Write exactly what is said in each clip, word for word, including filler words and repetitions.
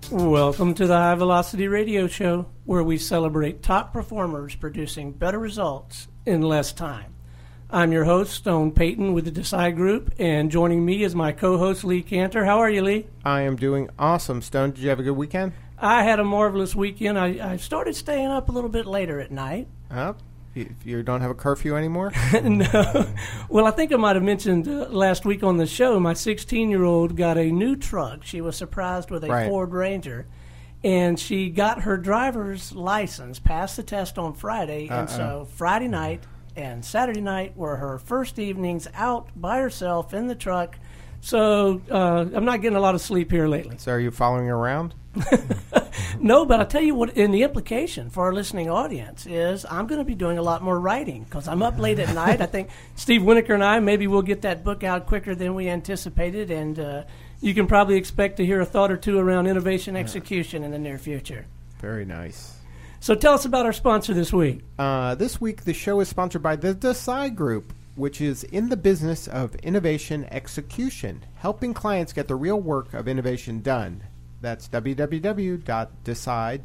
Welcome to the High Velocity Radio Show, where we celebrate top performers producing better results in less time. I'm your host, Stone Payton, with the Decide Group, and joining me is my co-host, Lee Cantor. How are you, Lee? I am doing awesome. Stone, did you have a good weekend? I had a marvelous weekend. I, I started staying up a little bit later at night. Uh, you, you don't have a curfew anymore? No. Well, I think I might have mentioned uh, last week on the show, my sixteen-year-old got a new truck. She was surprised with a right. Ford Ranger, and she got her driver's license, passed the test on Friday, Uh-uh. and so Friday night and Saturday night were her first evenings out by herself in the truck. So uh, I'm not getting a lot of sleep here lately. So are you following her around? No, but I'll tell you what, in the implication for our listening audience is I'm going to be doing a lot more writing because I'm up late at night. I think Steve Winokur and I, maybe we'll get that book out quicker than we anticipated, and uh, you can probably expect to hear a thought or two around innovation execution in the near future. Very nice. So tell us about our sponsor this week. Uh, this week, the show is sponsored by the Decide Group, which is in the business of innovation execution, helping clients get the real work of innovation done. That's w w w dot decide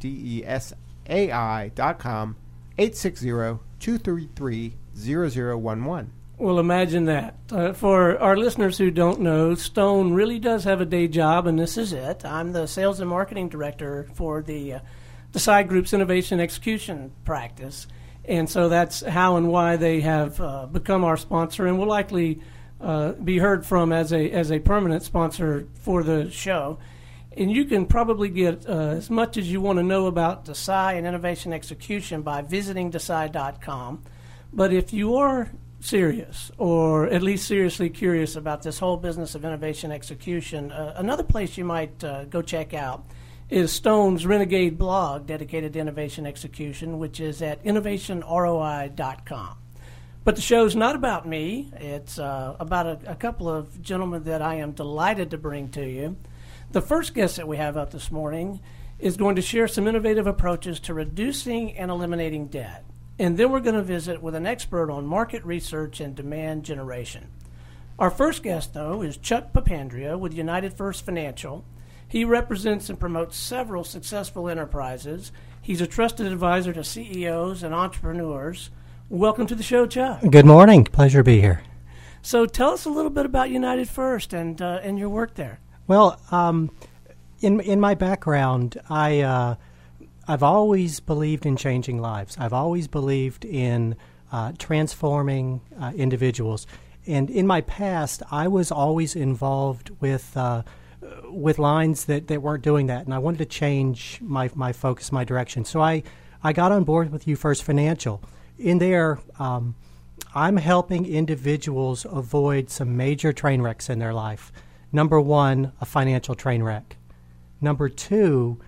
dot com, eight six zero, two three three, zero zero one one. Well, imagine that. Uh, for our listeners who don't know, Stone really does have a day job, and this is it. I'm the sales and marketing director for the uh, Decide Group's innovation execution practice. And so that's how and why they have uh, become our sponsor, and will likely uh, be heard from as a as a permanent sponsor for the show. And you can probably get uh, as much as you want to know about Decide and innovation execution by visiting decide dot com. But if you are serious, or at least seriously curious about this whole business of innovation execution, uh, another place you might uh, go check out is Stone's Renegade blog dedicated to innovation execution, which is at innovation R O I dot com. But the show's not about me. It's uh, about a, a couple of gentlemen that I am delighted to bring to you. The first guest that we have up this morning is going to share some innovative approaches to reducing and eliminating debt. And then we're going to visit with an expert on market research and demand generation. Our first guest, though, is Chuck Papandrea with United First Financial. He represents and promotes several successful enterprises. He's a trusted advisor to C E Os and entrepreneurs. Welcome to the show, Chuck. Good morning. Pleasure to be here. So tell us a little bit about United First and uh, and your work there. Well, um, in in my background, I uh, I've always believed in changing lives. I've always believed in uh, transforming uh, individuals. And in my past, I was always involved with uh, with lines that, that weren't doing that, and I wanted to change my my focus, my direction. So I, I got on board with You First Financial. In there, um, I'm helping individuals avoid some major train wrecks in their life. Number one, a financial train wreck. Number two,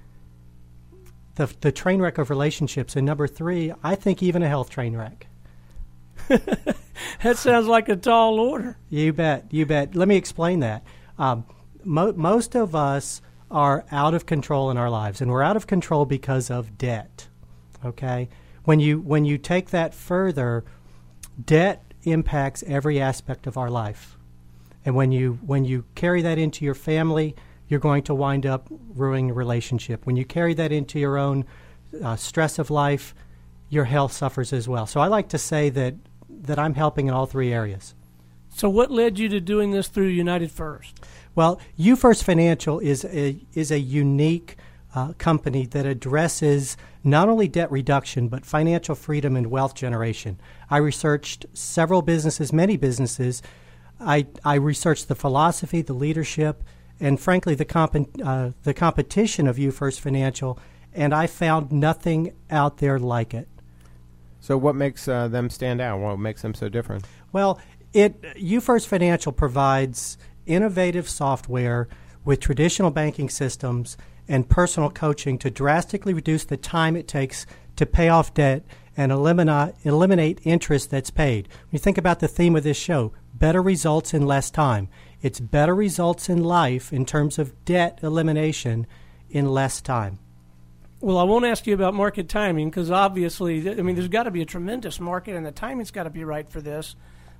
the the train wreck of relationships. And number three, I think even a health train wreck. That sounds like a tall order. You bet, you bet. Let me explain that. Um, mo- most of us are out of control in our lives, and we're out of control because of debt. Okay? When you when you take that further, debt impacts every aspect of our life. And when you when you carry that into your family, you're going to wind up ruining a relationship. When you carry that into your own uh, stress of life, your health suffers as well. So I like to say that that I'm helping in all three areas. So what led you to doing this through United First? Well, You First Financial is a, is a unique uh, company that addresses not only debt reduction, but financial freedom and wealth generation. I researched several businesses, many businesses. I, I researched the philosophy, the leadership, and frankly, the comp- uh, the competition of You First Financial, and I found nothing out there like it. So what makes uh, them stand out? What makes them so different? Well, it You First Financial provides innovative software with traditional banking systems and personal coaching to drastically reduce the time it takes to pay off debt and eliminate eliminate interest that's paid. When you think about the theme of this show, better results in less time. It's better results in life in terms of debt elimination in less time. Well, I won't ask you about market timing because obviously, I mean, there's got to be a tremendous market and the timing's got to be right for this.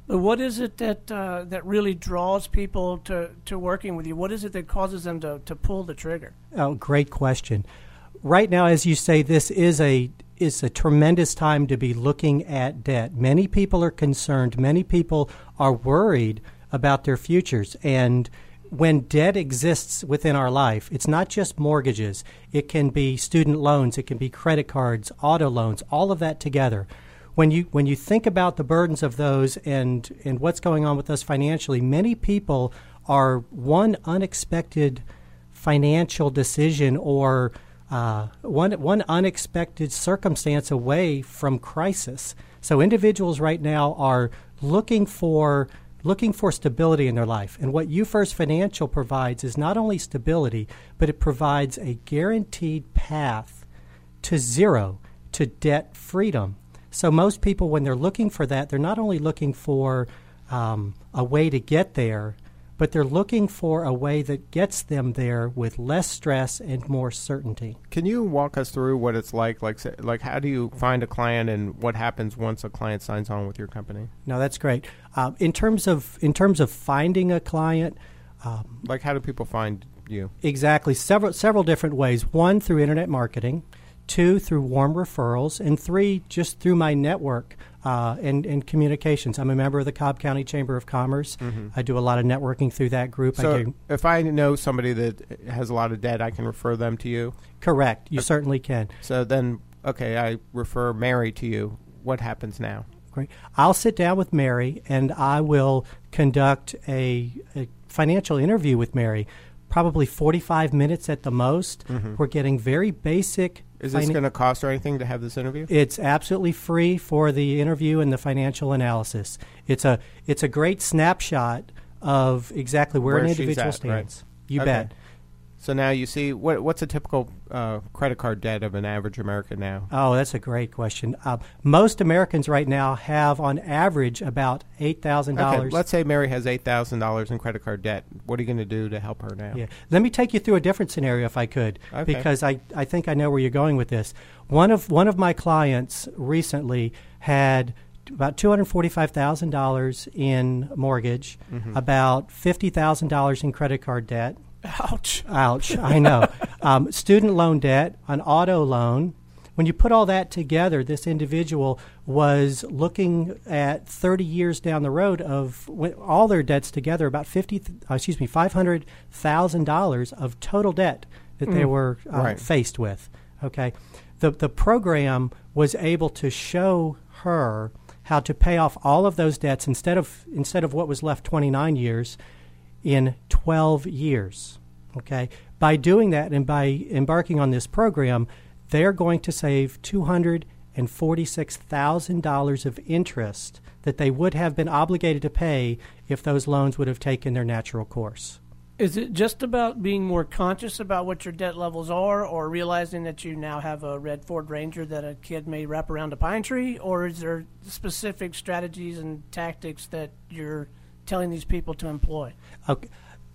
But what is it that uh, that really draws people to, to working with you? What is it that causes them to, to pull the trigger? Oh, great question. Right now, as you say, this is a is a tremendous time to be looking at debt. Many people are concerned. Many people are worried about their futures. And when debt exists within our life, it's not just mortgages. It can be student loans. It can be credit cards, auto loans, all of that together. When you when you think about the burdens of those and, and what's going on with us financially, many people are one unexpected financial decision or uh, one one unexpected circumstance away from crisis. So individuals right now are looking for looking for stability in their life. And what You First Financial provides is not only stability, but it provides a guaranteed path to zero, to debt freedom. So most people, when they're looking for that, they're not only looking for um, a way to get there, but they're looking for a way that gets them there with less stress and more certainty. Can you walk us through what it's like? Like, say- like how do you find a client, and what happens once a client signs on with your company? No, that's great. Uh, in terms of in terms of finding a client, um, Like, how do people find you? exactly several several different ways. One, through internet marketing. Two, through warm referrals. And three, just through my network uh, and, and communications. I'm a member of the Cobb County Chamber of Commerce. Mm-hmm. I do a lot of networking through that group. I So do, if I know somebody that has a lot of debt, I can refer them to you? correct. You certainly can. So then, okay, I refer Mary to you. What happens now? Great. I'll sit down with Mary and I will conduct a, a financial interview with Mary, probably forty-five minutes at the most. Mm-hmm. We're getting very basic. Is this finan- going to cost or anything to have this interview? It's absolutely free for the interview and the financial analysis. It's a it's a great snapshot of exactly where, Where an she's individual at, stands. right. You Okay. bet. So now you see, what what's a typical uh, credit card debt of an average American now? Oh, that's a great question. Uh, most Americans right now have, on average, about eight thousand Okay, dollars. let's say Mary has eight thousand dollars in credit card debt. What are you going to do to help her now? Yeah. Let me take you through a different scenario, if I could, Okay. because I, I think I know where you're going with this. One of one of my clients recently had about two hundred forty-five thousand dollars in mortgage, Mhm. about fifty thousand dollars in credit card debt. Ouch. Ouch, I know. Um, student loan debt, an auto loan. When you put all that together, this individual was looking at thirty years down the road of when all their debts together, about fifty, th- uh, excuse me, five hundred thousand dollars of total debt that they Mm. were uh, Right. faced with. Okay, the the program was able to show her how to pay off all of those debts instead of instead of what was left twenty-nine years in twelve years. Okay, by doing that and by embarking on this program, they're going to save two hundred forty-six thousand dollars of interest that they would have been obligated to pay if those loans would have taken their natural course. Is it just about being more conscious about what your debt levels are, or realizing that you now have a red Ford Ranger that a kid may wrap around a pine tree, or is there specific strategies and tactics that you're telling these people to employ? Okay.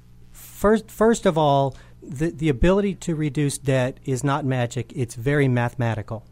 First, first of all, the, the ability to reduce debt is not magic. It's very mathematical.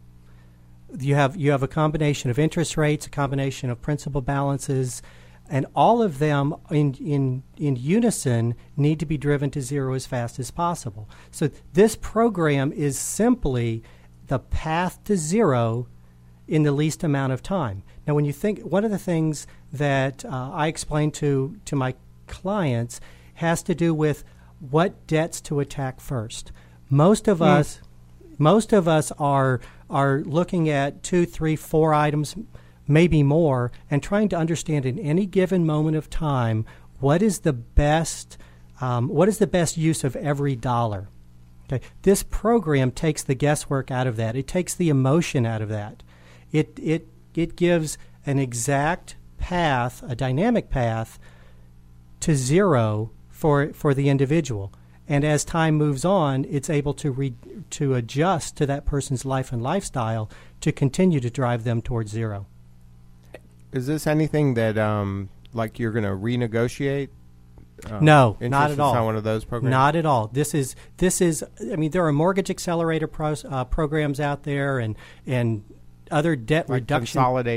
You have you have a combination of interest rates, a combination of principal balances, and all of them in, in, in unison need to be driven to zero as fast as possible. So this program is simply the path to zero in the least amount of time. Now, when you think, one of the things that uh, I explain to, to my clients has to do with what debts to attack first. Most of Mm. us, most of us are are looking at two, three, four items, maybe more, and trying to understand in any given moment of time what is the best um, what is the best use of every dollar. Okay, this program takes the guesswork out of that. It takes the emotion out of that. It it it gives an exact path, a dynamic path to zero for for the individual. And as time moves on, it's able to re, to adjust to that person's life and lifestyle to continue to drive them towards zero. Is this anything that, um, like, you're going to renegotiate? Uh, No, interest? not at It's all. not one of those programs? Not at all. This is this is. I mean, there are mortgage accelerator pros, uh, programs out there, and and other debt Like reduction. consolidate?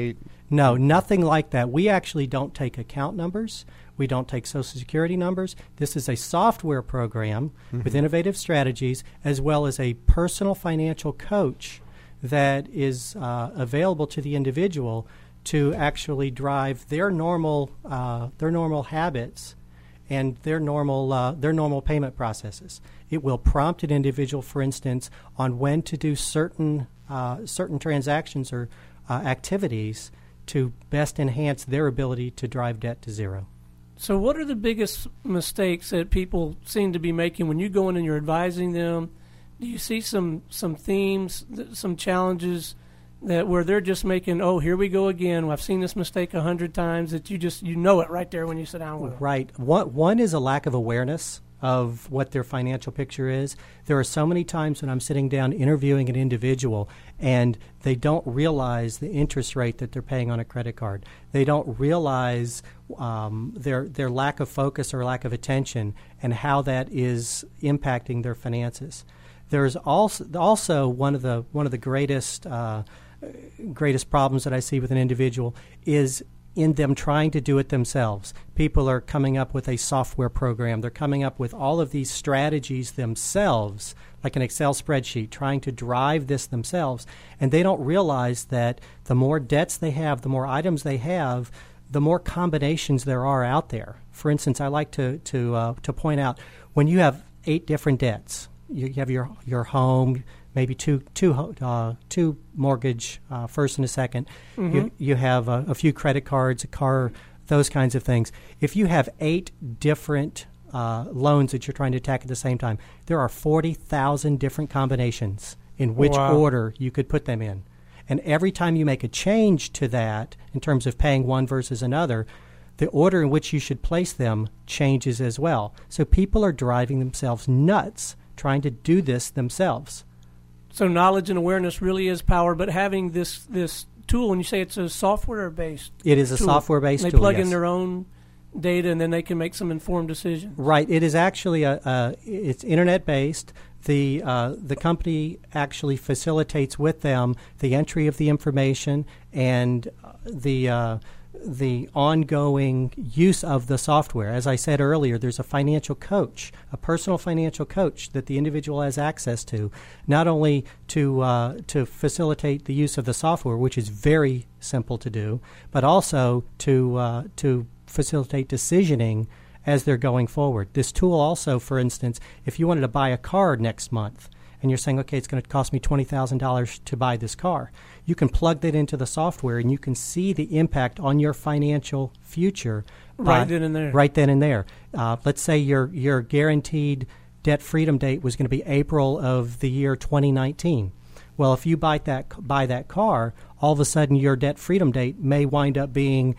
No, nothing like that. We actually don't take account numbers. We don't take Social Security numbers. This is a software program mm-hmm. with innovative strategies, as well as a personal financial coach that is uh, available to the individual to actually drive their normal uh, their normal habits and their normal uh, their normal payment processes. It will prompt an individual, for instance, on when to do certain uh, certain transactions or uh, activities to best enhance their ability to drive debt to zero. So what are the biggest mistakes that people seem to be making when you go in and you're advising them? Do you see some, some themes, some challenges that where they're just making, oh, here we go again. I've seen this mistake a hundred times, that you just you know it right there when you sit down with them? Right. One, one is a lack of awareness of what their financial picture is. There are so many times when I'm sitting down interviewing an individual and they don't realize the interest rate that they're paying on a credit card. They don't realize um, their their lack of focus or lack of attention and how that is impacting their finances. There's also also one of the one of the greatest uh, greatest problems that I see with an individual is in them trying to do it themselves. People are coming up with a software program. They're coming up with all of these strategies themselves, like an Excel spreadsheet, trying to drive this themselves. And they don't realize that the more debts they have, the more items they have, the more combinations there are out there. For instance, I like to to uh, to point out, when you have eight different debts, you have your your home, maybe two two uh, two mortgage, uh, first and a second. Mm-hmm. You you have a, a few credit cards, a car, those kinds of things. If you have eight different uh, loans that you're trying to attack at the same time, there are forty thousand different combinations in which wow. order you could put them in. And every time you make a change to that, in terms of paying one versus another, the order in which you should place them changes as well. So people are driving themselves nuts trying to do this themselves. So knowledge and awareness really is power, but having this this tool, and you say it's a software-based It is a tool. software-based they tool, They plug yes. in their own data, and then they can make some informed decisions. Right. It is actually, a, a it's internet-based. The uh, the company actually facilitates with them the entry of the information and the uh, the ongoing use of the software. As I said earlier, there's a financial coach, a personal financial coach that the individual has access to, not only to uh, to facilitate the use of the software, which is very simple to do, but also to uh, to facilitate decisioning as they're going forward. This tool also, for instance, if you wanted to buy a car next month and you're saying, okay, it's going to cost me twenty thousand dollars to buy this car, you can plug that into the software and you can see the impact on your financial future. Right uh, then and there. Right then and there. Uh, let's say your your guaranteed debt freedom date was going to be April of the year twenty nineteen. Well, if you buy that buy that car, all of a sudden your debt freedom date may wind up being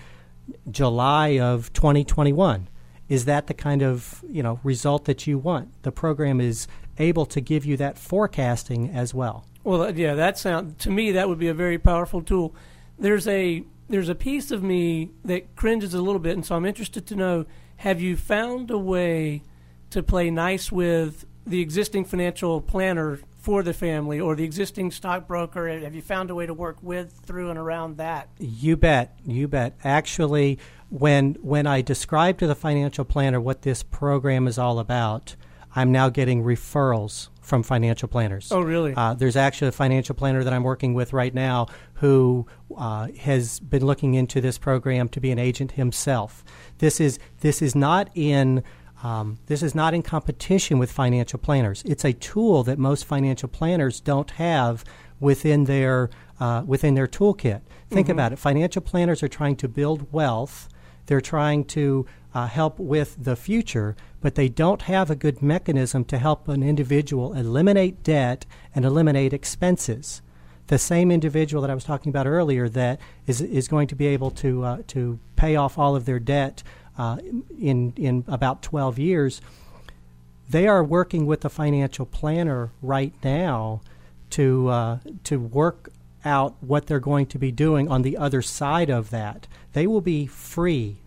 July of twenty twenty-one. Is that the kind of, you know, result that you want? The program is able to give you that forecasting as well. Well, yeah, that sound to me that would be a very powerful tool. There's a there's a piece of me that cringes a little bit, and so I'm interested to know: have you found a way to play nice with the existing financial planner for the family or the existing stockbroker? Have you found a way to work with, through, and around that? You bet. You bet. Actually, when when I describe to the financial planner what this program is all about, I'm now getting referrals from financial planners. Oh, really? Uh, there's actually a financial planner that I'm working with right now who uh, has been looking into this program to be an agent himself. This is this is not in um, this is not in competition with financial planners. It's a tool that most financial planners don't have within their uh, within their toolkit. Think mm-hmm. about it. Financial planners are trying to build wealth. They're trying to uh, help with the future, but they don't have a good mechanism to help an individual eliminate debt and eliminate expenses. The same individual that I was talking about earlier that is is going to be able to uh, to pay off all of their debt uh, in in about twelve years, they are working with a financial planner right now to uh, to work out what they're going to be doing on the other side of that. They will be free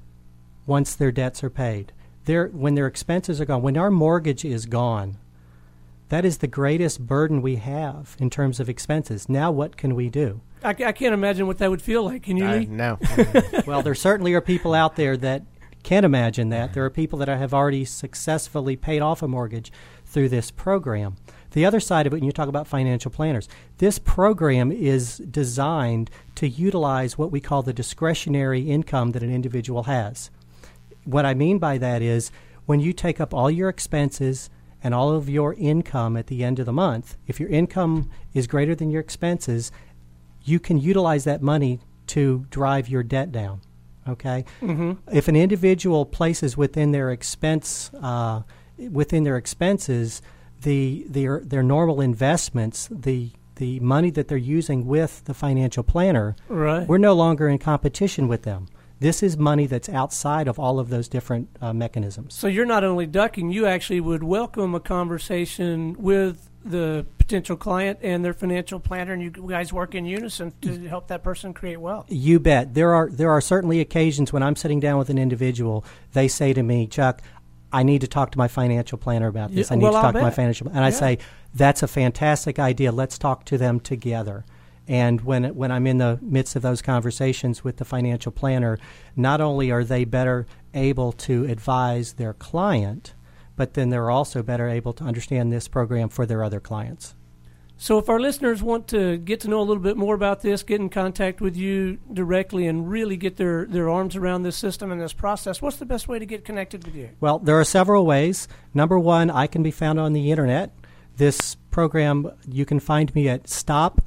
once their debts are paid. Their, when their expenses are gone, when our mortgage is gone, that is the greatest burden we have in terms of expenses. Now what can we do? I, I can't imagine what that would feel like. Can you, Uh, Lee? no. Well, there certainly are people out there that can imagine that. There are people that have already successfully paid off a mortgage through this program. The other side of it, when you talk about financial planners, this program is designed to utilize what we call the discretionary income that an individual has. What I mean by that is when you take up all your expenses and all of your income at the end of the month, if your income is greater than your expenses, you can utilize that money to drive your debt down. Okay? Mm-hmm. If an individual places within their expense uh, within their expenses the their their normal investments, the the money that they're using with the financial planner, Right. we're no longer in competition with them. This is money that's outside of all of those different uh, mechanisms. So you're not only ducking, you actually would welcome a conversation with the potential client and their financial planner, and you guys work in unison to help that person create wealth. You bet. There are there are certainly occasions when I'm sitting down with an individual, they say to me, Chuck, I need to talk to my financial planner about this. Yeah, I need well, to I'll talk to my bet. financial and I Yeah. say, that's a fantastic idea. Let's talk to them together. And when when I'm in the midst of those conversations with the financial planner, not only are they better able to advise their client, but then they're also better able to understand this program for their other clients. So if our listeners want to get to know a little bit more about this, get in contact with you directly and really get their, their arms around this system and this process, what's the best way to get connected with you? Well, there are several ways. Number one, I can be found on the Internet. This program, you can find me at stop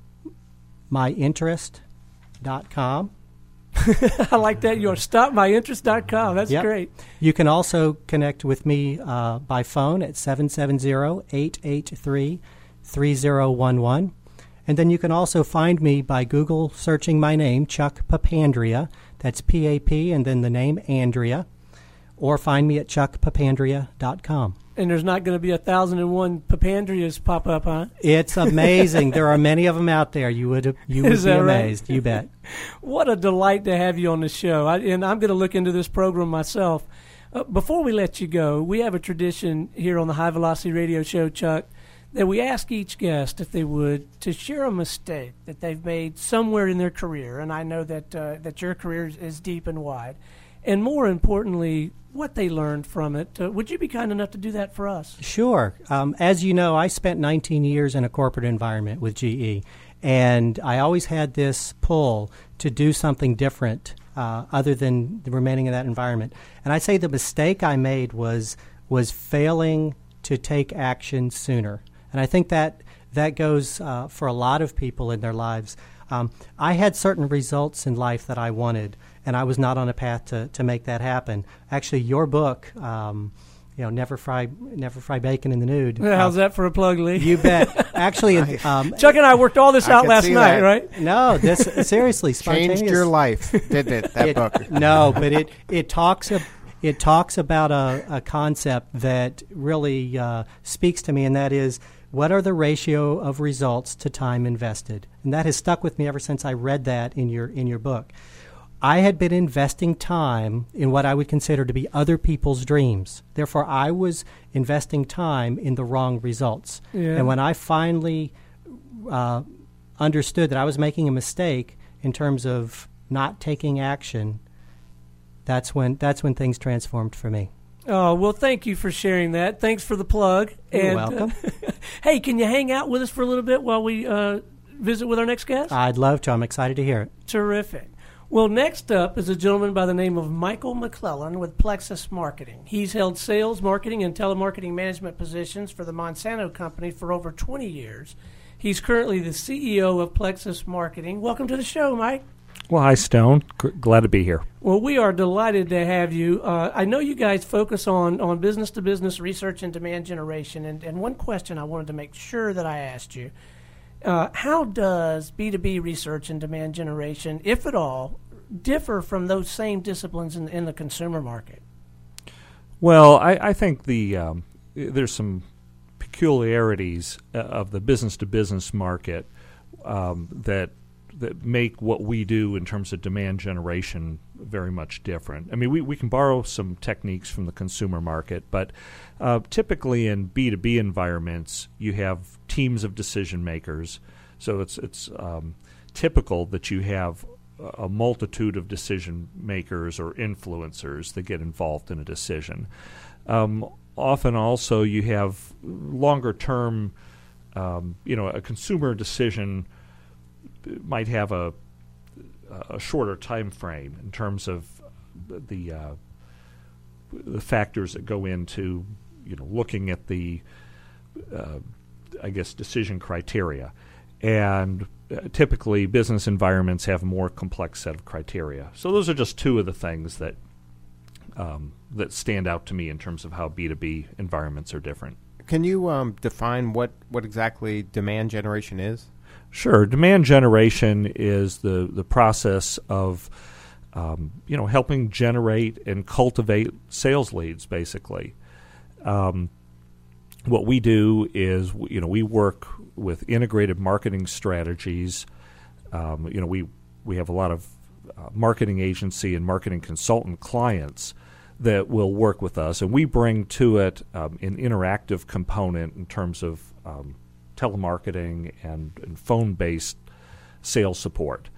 my interest dot com. I like that. You're stop my interest dot com. That's Yep. great. You can also connect with me uh, by phone at seven seven zero, eight eight three, three zero one one. And then you can also find me by Google searching my name, Chuck Papandrea. That's P A P and then the name Andrea. Or find me at chuck papandrea dot com. And there's not going to be a thousand and one Papandreas pop up, huh? It's amazing. There are many of them out there. You would you would Is be that right? amazed. You bet. What a delight to have you on the show. I, and I'm going to look into this program myself. Uh, before we let you go, we have a tradition here on the High Velocity Radio Show, Chuck, that we ask each guest, if they would, to share a mistake that they've made somewhere in their career. And I know that uh, that your career is, is deep and wide. And more importantly, what they learned from it. Uh, would you be kind enough to do that for us? Sure. Um, as you know, I spent nineteen years in a corporate environment with G E, and I always had this pull to do something different uh, other than remaining in that environment. And I'd say the mistake I made was was failing to take action sooner. And I think that that goes uh, for a lot of people in their lives. Um, I had certain results in life that I wanted, and I was not on a path to, to make that happen. Actually, your book, um, you know, Never Fry Never Fry Bacon in the Nude. How's uh, that for a plug, Lee? You bet. Actually, um, Chuck and I worked all this I out can last see night, that. right? no, this seriously spontaneous. Changed your life, didn't it, that It- book? No, but it it talks ab- it talks about a, a concept that really uh, speaks to me, and that is, what are the ratio of results to time invested? And that has stuck with me ever since I read that in your in your book. I had been investing time in what I would consider to be other people's dreams. Therefore, I was investing time in the wrong results. Yeah. And when I finally uh, understood that I was making a mistake in terms of not taking action, that's when that's when things transformed for me. Oh, well, thank you for sharing that. Thanks for the plug. You're and, welcome. Uh, hey, can you hang out with us for a little bit while we uh, visit with our next guest? I'd love to. I'm excited to hear it. Terrific. Well, next up is a gentleman by the name of Michael McClellan with Plexus Marketing. He's held sales, marketing, and telemarketing management positions for the Monsanto Company for over twenty years. He's currently the C E O of Plexus Marketing. Welcome to the show, Mike. Well, hi, Stone. G- glad to be here. Well, we are delighted to have you. Uh, I know you guys focus on, on business-to-business research and demand generation, and, and one question I wanted to make sure that I asked you, uh, how does B two B research and demand generation, if at all, differ from those same disciplines in, in the consumer market? Well, I, I think the um, there's some peculiarities uh, of the business-to-business market um, that that make what we do in terms of demand generation very much different. I mean, we, we can borrow some techniques from the consumer market, but uh, typically in B two B environments, you have teams of decision makers. So it's it's um, typical that you have a multitude of decision makers or influencers that get involved in a decision. Um, often also you have longer term, um, you know, a consumer decision might have a, a shorter time frame in terms of the uh, the factors that go into, you know, looking at the, uh, I guess, decision criteria. And uh, typically business environments have a more complex set of criteria. So those are just two of the things that um, that stand out to me in terms of how B two B environments are different. Can you um, define what, what exactly demand generation is? Sure. Demand generation is the, the process of um, you know, helping generate and cultivate sales leads, basically. Um, what we do is, you know, we work with integrated marketing strategies. Um, you know, we we have a lot of uh, marketing agency and marketing consultant clients that will work with us, and we bring to it um, an interactive component in terms of um, telemarketing and, and phone-based sales support.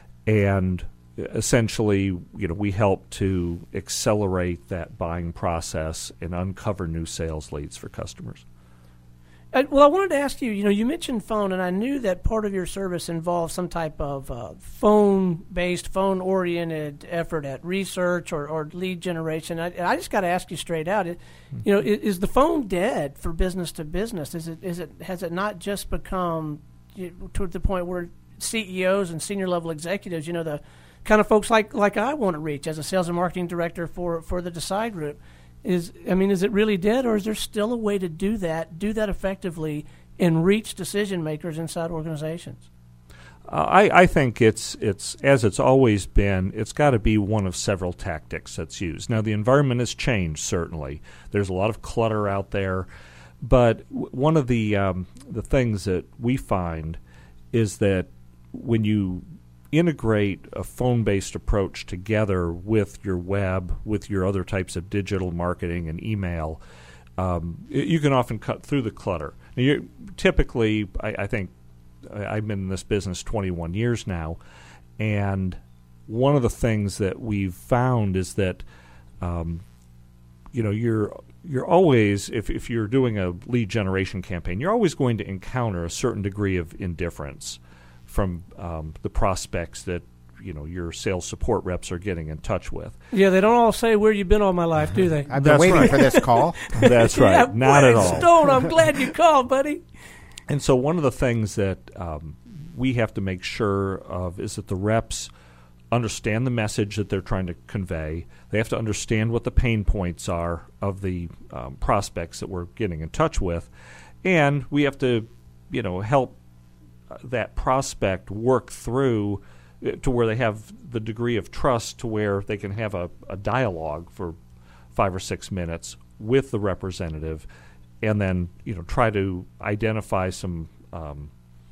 And essentially, you know, we help to accelerate that buying process and uncover new sales leads for customers. Uh, well, I wanted to ask you, you know, you mentioned phone, and I knew that part of your service involved some type of uh, phone-based, phone-oriented effort at research or, or lead generation. I, I just got to ask you straight out, it, you know, is, is the phone dead for business to business? Is it? Is it? Has it not just become you know, to the point where C E Os and senior level executives, you know, the kind of folks like, like I want to reach as a sales and marketing director for, for the Decide Group, is I mean, is it really dead, or is there still a way to do that, do that effectively, and reach decision makers inside organizations? Uh, I, I think it's it's as it's always been. It's got to be one of several tactics that's used. Now, the environment has changed, certainly. There's a lot of clutter out there, but w- one of the um, the things that we find is that when you integrate a phone-based approach together with your web, with your other types of digital marketing and email, um, you can often cut through the clutter. Now, you're, typically, I, I think I've been in this business twenty-one years now, and one of the things that we've found is that, um, you know, you're you're always, if, if you're doing a lead generation campaign, you're always going to encounter a certain degree of indifference from um, the prospects that, you know, your sales support reps are getting in touch with. Yeah, they don't all say, where you been all my life, do they? I've been That's waiting right. for this call. That's right. Yeah, Not boy, at all. Stone, I'm glad you called, buddy. And so one of the things that um, we have to make sure of is that the reps understand the message that they're trying to convey. They have to understand what the pain points are of the um, prospects that we're getting in touch with. And we have to, you know, help that prospect work through to where they have the degree of trust to where they can have a, a dialogue for five or six minutes with the representative, and then, you know, try to identify some, um,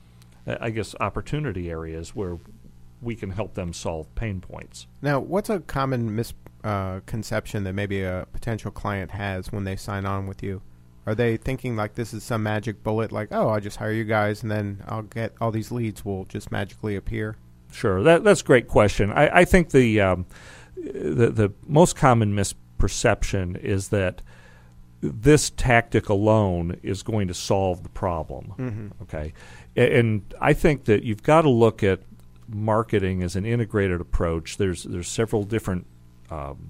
I guess, opportunity areas where we can help them solve pain points. Now, what's a common misconception uh, that maybe a potential client has when they sign on with you? Are they thinking like this is some magic bullet, like, oh, I'll just hire you guys and then I'll get all these leads will just magically appear? Sure, that, that's a great question. I, I think the, um, the the most common misperception is that this tactic alone is going to solve the problem. Mm-hmm. Okay, and I think that you've got to look at marketing as an integrated approach. There's there's several different um,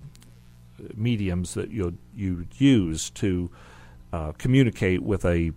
mediums that you you use to uh, communicate with a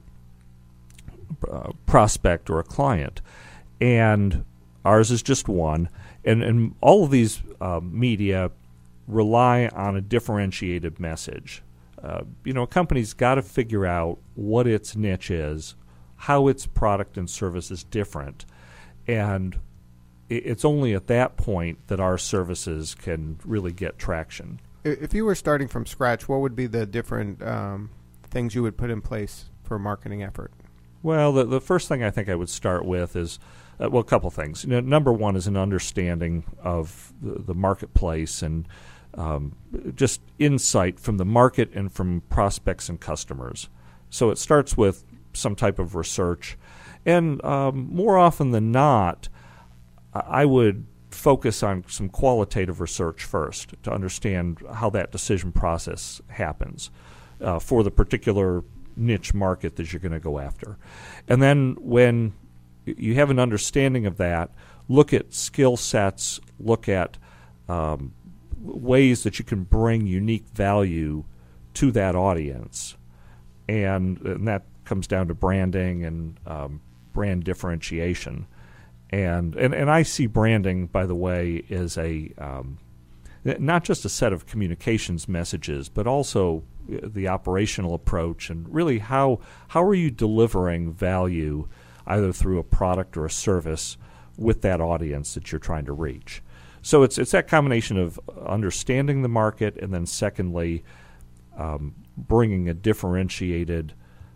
uh, prospect or a client, and ours is just one. And and all of these uh, media rely on a differentiated message. Uh, you know, a company's got to figure out what its niche is, how its product and service is different, and it's only at that point that our services can really get traction. If you were starting from scratch, what would be the different um, things you would put in place for a marketing effort? Well, the, the first thing I think I would start with is, uh, well, a couple things. You know, number one is an understanding of the, the marketplace and um, just insight from the market and from prospects and customers. So it starts with some type of research. And um, more often than not, I would focus on some qualitative research first to understand how that decision process happens uh, for the particular niche market that you're going to go after. And then when you have an understanding of that, look at skill sets, look at um, ways that you can bring unique value to that audience. And, and that comes down to branding and um, brand differentiation. And, and and I see branding, by the way, as a um, not just a set of communications messages, but also the operational approach and really how how are you delivering value either through a product or a service with that audience that you're trying to reach. So it's it's that combination of understanding the market and then secondly um, bringing a differentiated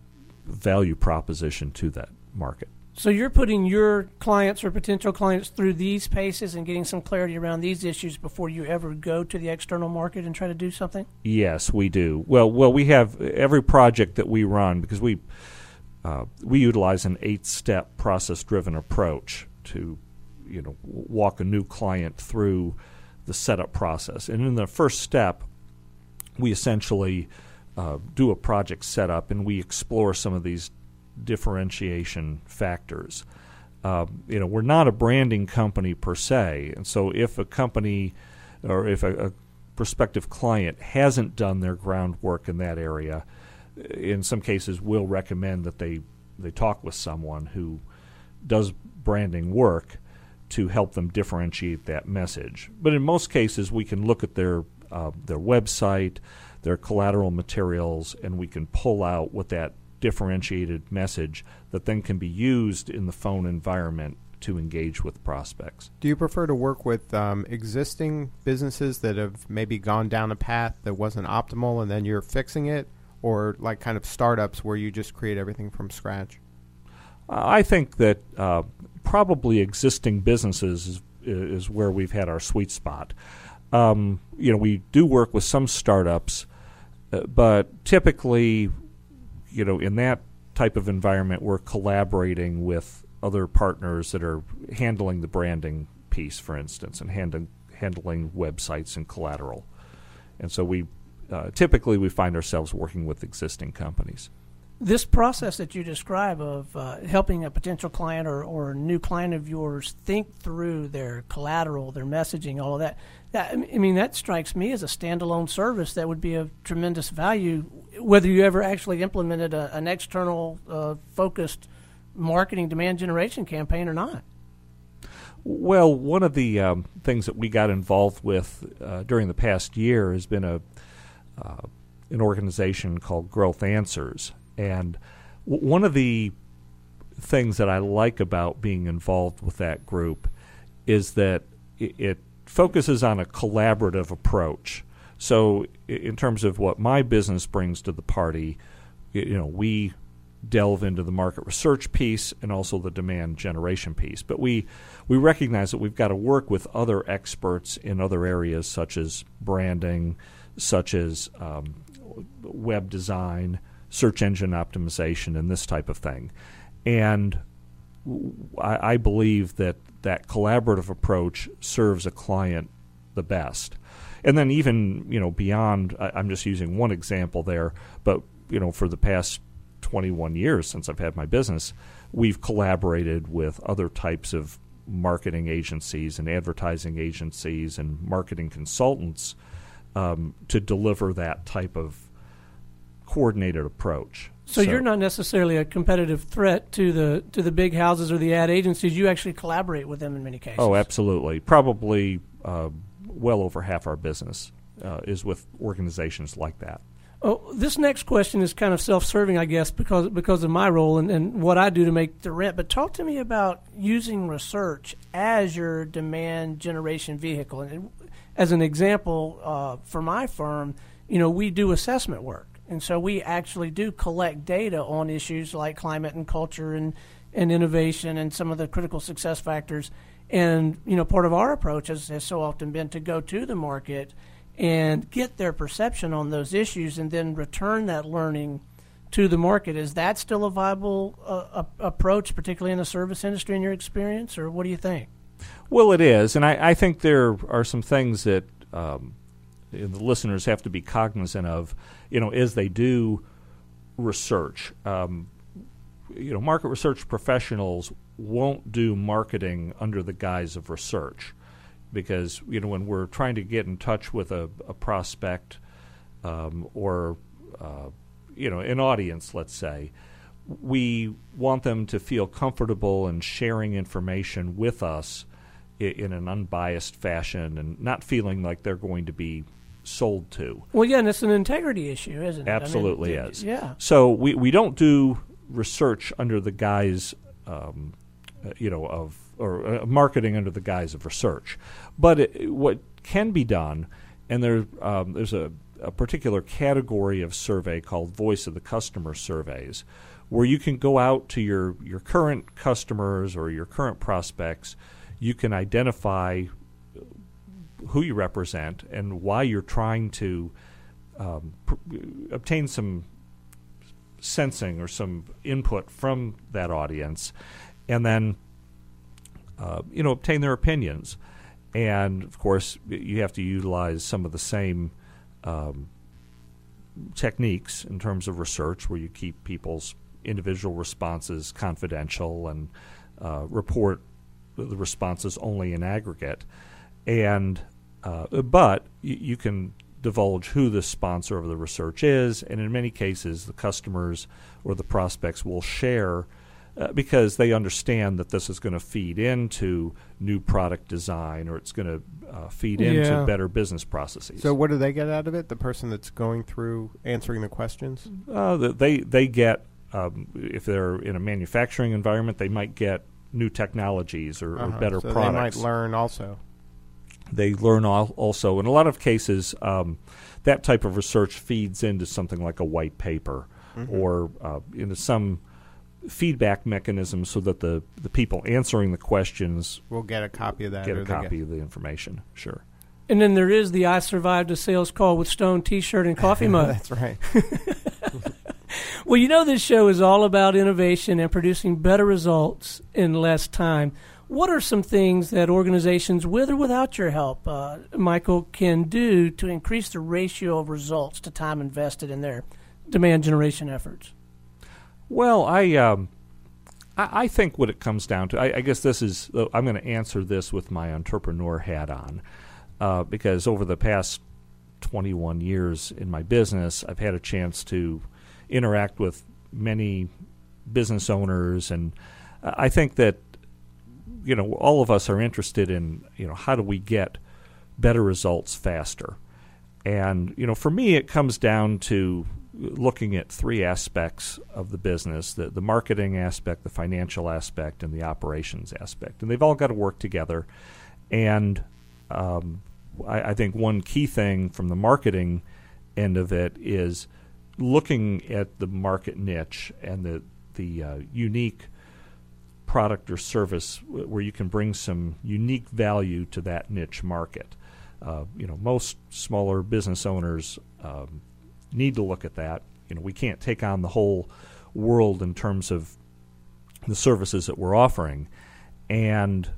value proposition to that market. So you're putting your clients or potential clients through these paces and getting some clarity around these issues before you ever go to the external market and try to do something? Yes, we do. Well, well, we have every project that we run because we uh, we utilize an eight-step process-driven approach to, you know, walk a new client through the setup process. And in the first step, we essentially uh, do a project setup and we explore some of these differentiation factors. Uh, you know, we're not a branding company per se, and so if a company or if a, a prospective client hasn't done their groundwork in that area, in some cases we'll recommend that they they talk with someone who does branding work to help them differentiate that message. But in most cases, we can look at their uh, their website, their collateral materials, and we can pull out what that differentiated message that then can be used in the phone environment to engage with prospects. Do you prefer to work with um, existing businesses that have maybe gone down a path that wasn't optimal and then you're fixing it, or like kind of startups where you just create everything from scratch? Uh, I think that uh, probably existing businesses is, is where we've had our sweet spot. Um, you know, we do work with some startups, uh, but typically, you know, in that type of environment, we're collaborating with other partners that are handling the branding piece, for instance, and handling handling websites and collateral. And so we uh, typically we find ourselves working with existing companies. This process that you describe of uh, helping a potential client or, or a new client of yours think through their collateral, their messaging, all of that, that, I mean, that strikes me as a standalone service that would be of tremendous value, whether you ever actually implemented a, an external uh, focused marketing demand generation campaign or not. Well, one of the um, things that we got involved with uh, during the past year has been a uh, an organization called Growth Answers. And w- one of the things that I like about being involved with that group is that it, it focuses on a collaborative approach. So in terms of what my business brings to the party, you know, we delve into the market research piece and also the demand generation piece. But we we recognize that we've got to work with other experts in other areas such as branding, such as um, web design, search engine optimization, and this type of thing. And I, I believe that that collaborative approach serves a client the best. And then even, you know, beyond, I, I'm just using one example there, but, you know, for the past twenty-one years since I've had my business, we've collaborated with other types of marketing agencies and advertising agencies and marketing consultants um, to deliver that type of coordinated approach. So, so you're not necessarily a competitive threat to the to the big houses or the ad agencies. You actually collaborate with them in many cases. Oh, absolutely. Probably uh, well over half our business uh, is with organizations like that. Oh, this next question is kind of self-serving, I guess, because because of my role and, and what I do to make the rent. But talk to me about using research as your demand generation vehicle. And as an example, uh, for my firm, you know, we do assessment work. And so we actually do collect data on issues like climate and culture and, and innovation and some of the critical success factors. And, you know, part of our approach has, has so often been to go to the market and get their perception on those issues and then return that learning to the market. Is that still a viable uh, a, approach, particularly in the service industry in your experience, or what do you think? Well, it is, and I, I think there are some things that um, the listeners have to be cognizant of, you know, as they do research. Um, you know, market research professionals won't do marketing under the guise of research, because, you know, when we're trying to get in touch with a, a prospect um, or, uh, you know, an audience, let's say, we want them to feel comfortable in sharing information with us in an unbiased fashion and not feeling like they're going to be sold to. Well, yeah, and it's an integrity issue, isn't it? Absolutely I mean, is. Yeah. So we, we don't do research under the guise, um, uh, you know, of or uh, marketing under the guise of research. But it, what can be done, and there um, there's a, a particular category of survey called Voice of the Customer surveys, where you can go out to your, your current customers or your current prospects. You can identify who you represent and why you're trying to um, pr- obtain some sensing or some input from that audience, and then uh, you know, obtain their opinions. And of course, you have to utilize some of the same um, techniques in terms of research, where you keep people's individual responses confidential and uh, report the responses only in aggregate. And uh, but y- you can divulge who the sponsor of the research is, and in many cases the customers or the prospects will share uh, because they understand that this is going to feed into new product design, or it's going to uh, feed into Yeah. better business processes. So what do they get out of it, the person that's going through answering the questions? Uh, th- they they get um, if they're in a manufacturing environment, they might get new technologies or, Uh-huh. or better so products. they might learn also. They learn al- also. In a lot of cases, um, that type of research feeds into something like a white paper Mm-hmm. or uh, into some feedback mechanism, so that the, the people answering the questions We'll get a copy of that. get or a they copy of the information. Sure. And then there is the I Survived a Sales Call with Stone T-shirt and coffee mug. That's right. Well, you know, this show is all about innovation and producing better results in less time. What are some things that organizations, with or without your help, uh, Michael, can do to increase the ratio of results to time invested in their demand generation efforts? Well, I um, I, I think what it comes down to, I, I guess this is, uh, I'm going to answer this with my entrepreneur hat on, uh, because over the past twenty-one years in my business, I've had a chance to interact with many business owners, and uh, I think that, you know, all of us are interested in, you know, how do we get better results faster? And, you know, for me, it comes down to looking at three aspects of the business, the, the marketing aspect, the financial aspect, and the operations aspect. And they've all got to work together. And um, I, I think one key thing from the marketing end of it is looking at the market niche and the, the uh, unique product or service w- where you can bring some unique value to that niche market. Uh, you know, most smaller business owners um, need to look at that. You know, we can't take on the whole world in terms of the services that we're offering, and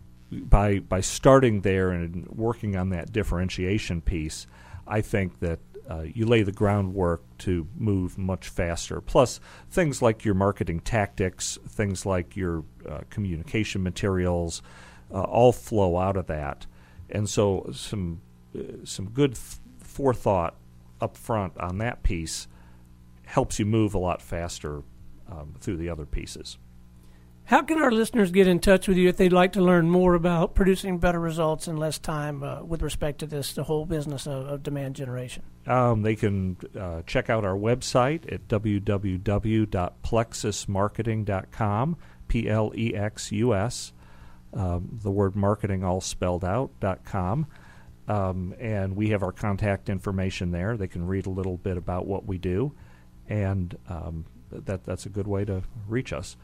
by by starting there and working on that differentiation piece, I think that uh, you lay the groundwork to move much faster. Plus, things like your marketing tactics, things like your uh, communication materials, uh, all flow out of that. And so some uh, some good th- forethought up front on that piece helps you move a lot faster um, through the other pieces. How can our listeners get in touch with you if they'd like to learn more about producing better results in less time uh, with respect to this, the whole business of, of demand generation? Um, they can uh, check out our website at w w w dot plexus marketing dot com, P L E X U S, um, the word marketing all spelled out, dot com. Um, and we have our contact information there. They can read a little bit about what we do, and um, that that's a good way to reach us.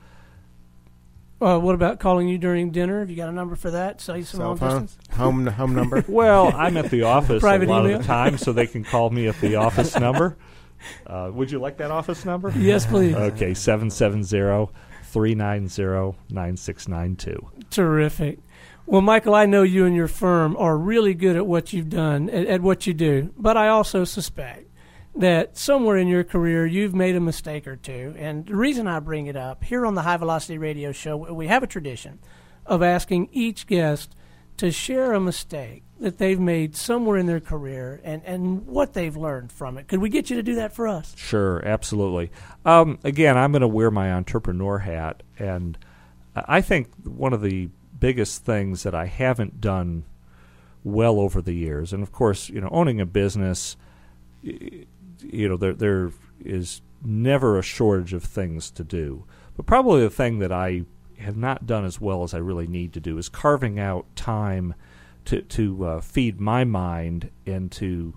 Uh, what about calling you during dinner? Have you got a number for that? Sell you some Cell long phone, distance? home home number. Well, I'm at the office a Private lot email? of the time, so they can call me at the office number. Uh, would you like that office number? Yes, please. Okay, seven seven zero, three nine zero, nine six nine two. Terrific. Well, Michael, I know you and your firm are really good at what you've done, at, at what you do, but I also suspect that somewhere in your career you've made a mistake or two. And the reason I bring it up, here on the High Velocity Radio Show, we have a tradition of asking each guest to share a mistake that they've made somewhere in their career and, and what they've learned from it. Could we get you to do that for us? Sure, absolutely. Um, again, I'm going to wear my entrepreneur hat, and I think one of the biggest things that I haven't done well over the years, and of course, you know, owning a business, you know, there there is never a shortage of things to do. But probably the thing that I have not done as well as I really need to do is carving out time to to uh, feed my mind and to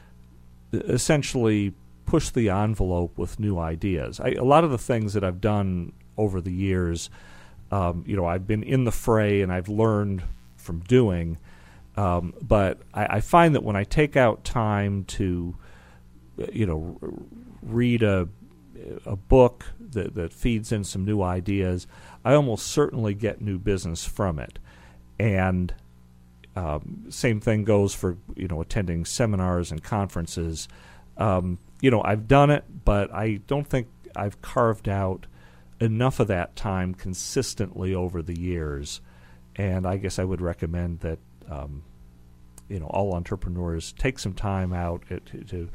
essentially push the envelope with new ideas. I, a lot of the things that I've done over the years, um, you know, I've been in the fray and I've learned from doing. Um, but I, I find that when I take out time to, you know, r- read a a book that, that feeds in some new ideas, I almost certainly get new business from it. And um, same thing goes for, you know, attending seminars and conferences. Um, you know, I've done it, but I don't think I've carved out enough of that time consistently over the years. And I guess I would recommend that, um, you know, all entrepreneurs take some time out to, to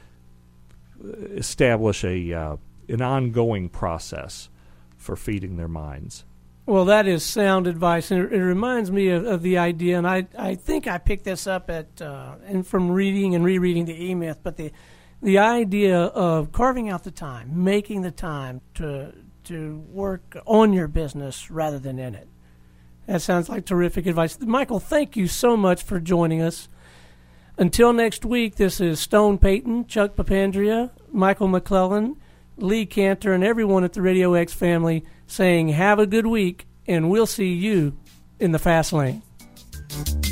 establish a uh, an ongoing process for feeding their minds. Well, that is sound advice, and it, it reminds me of, of the idea, and I, I think I picked this up at uh, and from reading and rereading the E-Myth, but the the idea of carving out the time, making the time to to work on your business rather than in it. That sounds like terrific advice. Michael, thank you so much for joining us. Until next week, this is Stone Payton, Chuck Papandrea, Michael McClellan, Lee Cantor, and everyone at the Radio X family saying have a good week, and we'll see you in the fast lane.